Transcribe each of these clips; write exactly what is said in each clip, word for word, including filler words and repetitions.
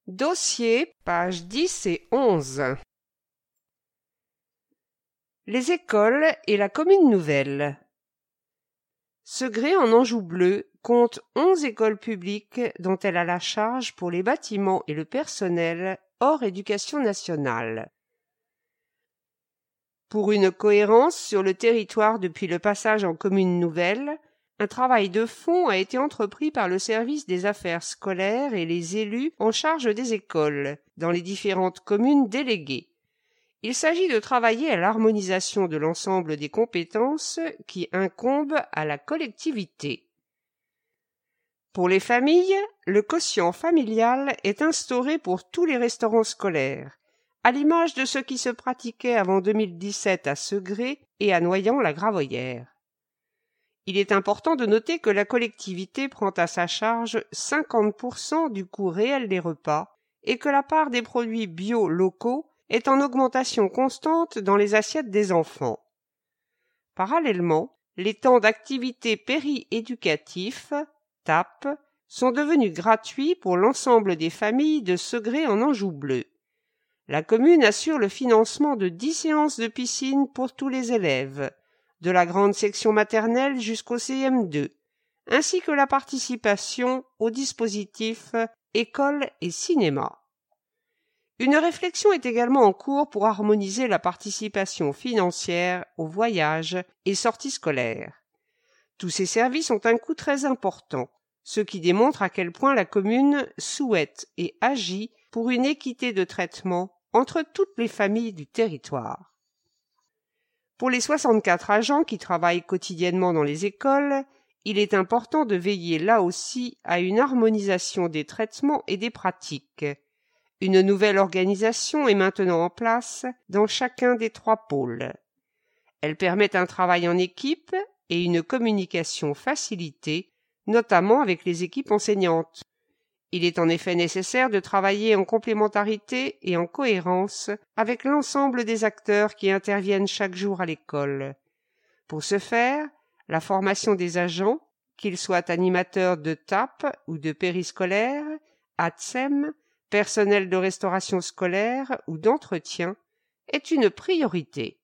Dossier, pages dix et onze. Les écoles et la commune nouvelle. Segré en Anjou bleu compte onze écoles publiques dont elle a la charge pour les bâtiments et le personnel hors éducation nationale. Pour une cohérence sur le territoire depuis le passage en commune nouvelle, un travail de fond a été entrepris par le service des affaires scolaires et les élus en charge des écoles, dans les différentes communes déléguées. Il s'agit de travailler à l'harmonisation de l'ensemble des compétences qui incombent à la collectivité. Pour les familles, le quotient familial est instauré pour tous les restaurants scolaires, à l'image de ce qui se pratiquait avant deux mille dix-sept à Segré et à Noyant-la-Gravoyère. Il est important de noter que la collectivité prend à sa charge cinquante pour cent du coût réel des repas et que la part des produits bio locaux est en augmentation constante dans les assiettes des enfants. Parallèlement, les temps d'activité péri-éducatifs, T A P, sont devenus gratuits pour l'ensemble des familles de Segré en Anjou bleu. La commune assure le financement de dix séances de piscine pour tous les élèves, de la grande section maternelle jusqu'au C M deux, ainsi que la participation au dispositif école et cinéma. Une réflexion est également en cours pour harmoniser la participation financière aux voyages et sorties scolaires. Tous ces services ont un coût très important, ce qui démontre à quel point la commune souhaite et agit pour une équité de traitement entre toutes les familles du territoire. Pour les soixante-quatre agents qui travaillent quotidiennement dans les écoles, il est important de veiller là aussi à une harmonisation des traitements et des pratiques. Une nouvelle organisation est maintenant en place dans chacun des trois pôles. Elle permet un travail en équipe et une communication facilitée, notamment avec les équipes enseignantes. Il est en effet nécessaire de travailler en complémentarité et en cohérence avec l'ensemble des acteurs qui interviennent chaque jour à l'école. Pour ce faire, la formation des agents, qu'ils soient animateurs de T A P ou de périscolaire, A T S E M, personnel de restauration scolaire ou d'entretien, est une priorité.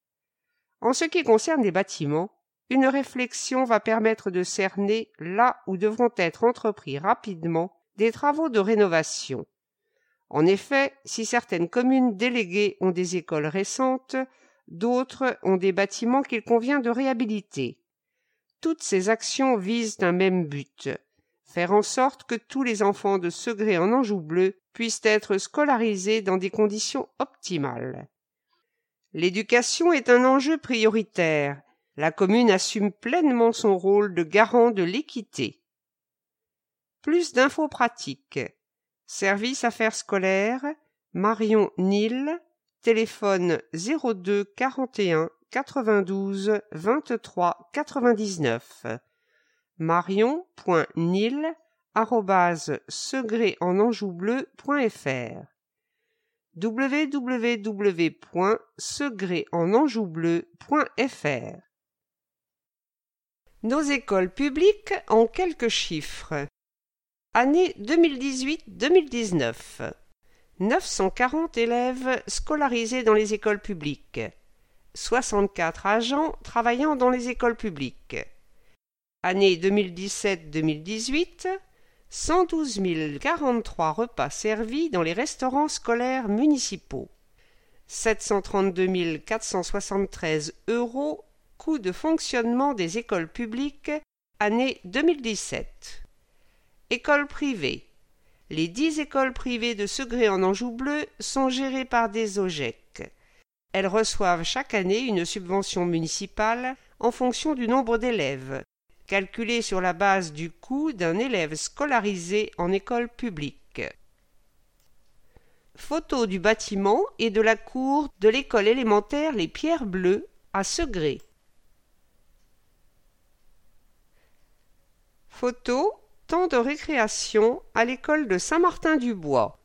En ce qui concerne les bâtiments, une réflexion va permettre de cerner là où devront être entrepris rapidement des travaux de rénovation. En effet, si certaines communes déléguées ont des écoles récentes, d'autres ont des bâtiments qu'il convient de réhabiliter. Toutes ces actions visent un même but, faire en sorte que tous les enfants de Segré en Anjou bleu puissent être scolarisés dans des conditions optimales. L'éducation est un enjeu prioritaire. La commune assume pleinement son rôle de garant de l'équité. Plus d'infos pratiques. Service affaires scolaires, Marion Nil, téléphone zéro deux quarante et un quatre-vingt-douze vingt-trois quatre-vingt-dix-neuf. marion point nil arobase segré en anjou bleu point f r. w w w point segré en anjou bleu point f r. Nos écoles publiques en quelques chiffres. Année deux mille dix-huit deux mille dix-neuf. neuf cent quarante élèves scolarisés dans les écoles publiques. soixante-quatre agents travaillant dans les écoles publiques. Année deux mille dix-sept deux mille dix-huit. cent douze mille quarante-trois repas servis dans les restaurants scolaires municipaux. sept cent trente-deux mille quatre cent soixante-treize euros coût de fonctionnement des écoles publiques, année deux mille dix-sept. Écoles privées. Les dix écoles privées de Segré en Anjou bleu sont gérées par des O G E C. Elles reçoivent chaque année une subvention municipale en fonction du nombre d'élèves, calculée sur la base du coût d'un élève scolarisé en école publique. Photo du bâtiment et de la cour de l'école élémentaire Les Pierres Bleues à Segré. Photo temps de récréation à l'école de Saint-Martin-du-Bois.